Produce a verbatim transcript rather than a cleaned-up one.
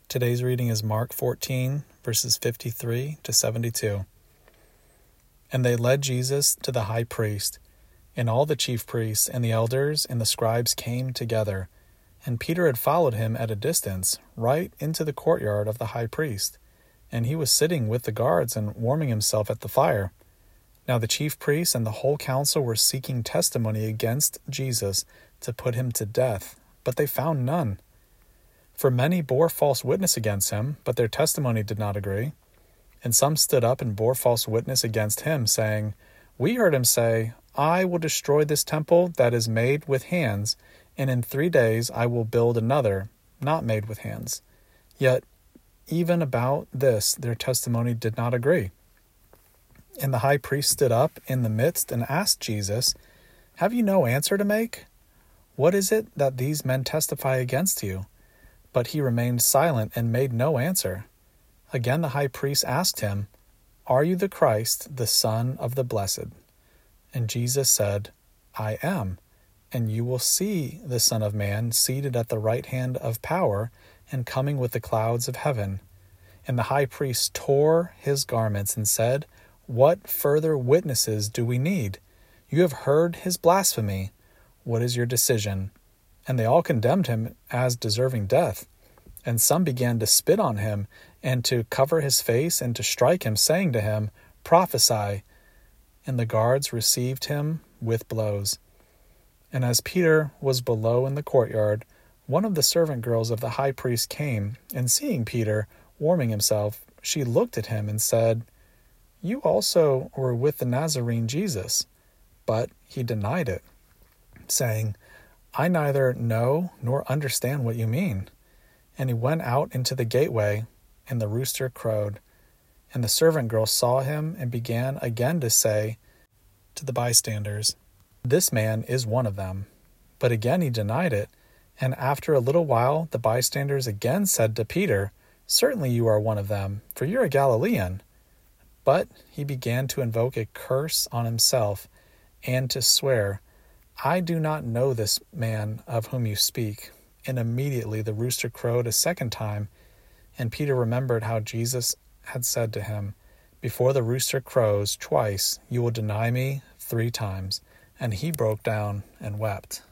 Today's reading is Mark fourteen, verses fifty-three to seventy-two. And they led Jesus to the high priest, and all the chief priests and the elders and the scribes came together. And Peter had followed him at a distance, right into the courtyard of the high priest. And he was sitting with the guards and warming himself at the fire. Now the chief priests and the whole council were seeking testimony against Jesus to put him to death, but they found none. For many bore false witness against him, but their testimony did not agree. And some stood up and bore false witness against him, saying, We heard him say, I will destroy this temple that is made with hands, and in three days I will build another, not made with hands. Yet even about this their testimony did not agree. And the high priest stood up in the midst and asked Jesus, Have you no answer to make? What is it that these men testify against you? But he remained silent and made no answer. Again the high priest asked him, Are you the Christ, the Son of the Blessed? And Jesus said, I am, and you will see the Son of Man seated at the right hand of power and coming with the clouds of heaven. And the high priest tore his garments and said, What further witnesses do we need? You have heard his blasphemy. What is your decision? And they all condemned him as deserving death. And some began to spit on him, and to cover his face, and to strike him, saying to him, Prophesy. And the guards received him with blows. And as Peter was below in the courtyard, one of the servant girls of the high priest came, and seeing Peter warming himself, she looked at him and said, You also were with the Nazarene Jesus. But he denied it, saying, I neither know nor understand what you mean. And he went out into the gateway, and the rooster crowed. And the servant girl saw him and began again to say to the bystanders, This man is one of them. But again he denied it. And after a little while the bystanders again said to Peter, Certainly you are one of them, for you're a Galilean. But he began to invoke a curse on himself and to swear, I do not know this man of whom you speak. And immediately the rooster crowed a second time, and Peter remembered how Jesus had said to him, Before the rooster crows twice, you will deny me three times. And he broke down and wept.